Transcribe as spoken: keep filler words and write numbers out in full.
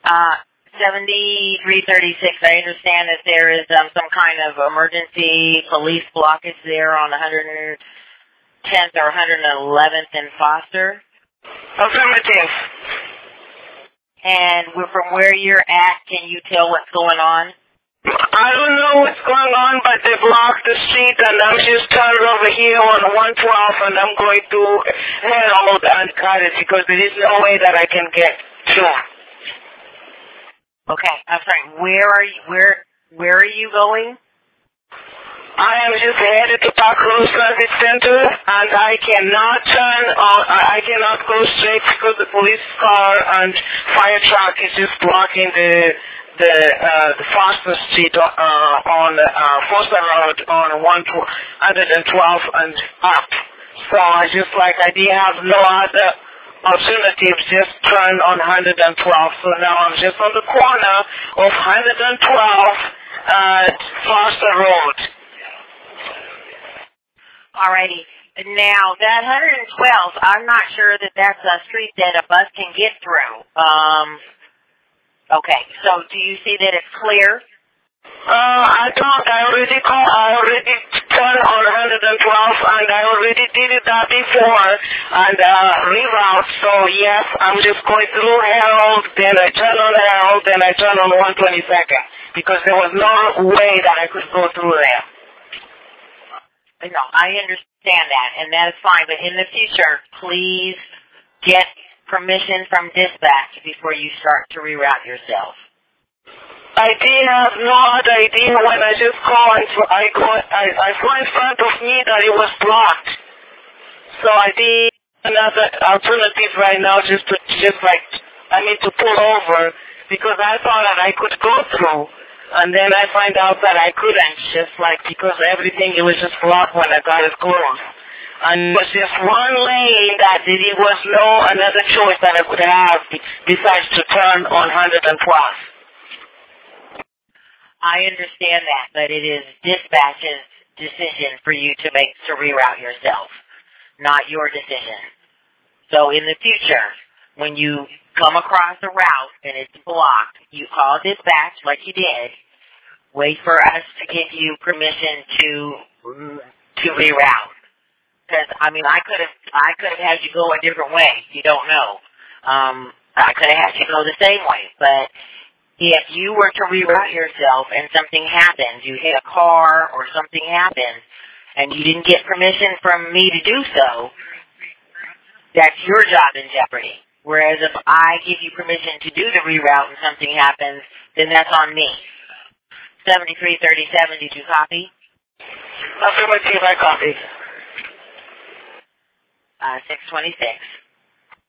Uh, seventy-three thirty-six, I understand that there is um, some kind of emergency police blockage there on one hundred tenth or one hundred eleventh in Foster. Affirmative. And from where you're at, can you tell what's going on? I don't know what's going on, but they blocked the street, and I'm just turned over here on one twelve, and I'm going to head out and cut it because there is no way that I can get through. Okay, I'm sorry. Where are you? Where Where are you going? I am just headed to Park Road Service Center, and I cannot turn. On, I cannot go straight because the police car and fire truck is just blocking the the uh, the Foster Street uh, on uh, Foster Road on one hundred twelve and up. So I just like I didn't have no other alternatives, just turn on one hundred twelve. So now I'm just on the corner of one hundred twelve at Foster Road. Alrighty. Now, that one hundred twelve, I'm not sure that that's a street that a bus can get through. Um, okay, so do you see that it's clear? Uh, I don't. I already called. I already turned on one hundred twelve, and I already did it that before, and uh, reroute. So yes, I'm just going through Herald, then I turn on Herald, then I turn on one twenty-second, because there was no way that I could go through there. No, I understand that, and that is fine. But in the future, please get permission from dispatch before you start to reroute yourself. I didn't have no other idea when I just called. I go, I, I saw in front of me that it was blocked. So I did another alternative right now, just to just like I mean to pull over because I thought that I could go through. And then I find out that I couldn't, just like, because everything, it was just blocked when I got it closed. And it was just one lane that there was no another choice that I could have besides to turn on one hundred twelve. I understand that, but it is dispatch's decision for you to make, to reroute yourself, not your decision. So in the future, when you come across a route and it's blocked, you call dispatch like you did. Wait for us to give you permission to to reroute. Because I mean, I could have I could have had you go a different way. You don't know. Um, I could have had you go the same way. But if you were to reroute yourself and something happens, you hit a car or something happens, and you didn't get permission from me to do so, that's your job in jeopardy. Whereas if I give you permission to do the reroute and something happens, then that's on me. seventy-three thirty-seven, did you copy? Affirmative, I copy. Uh, six twenty-six.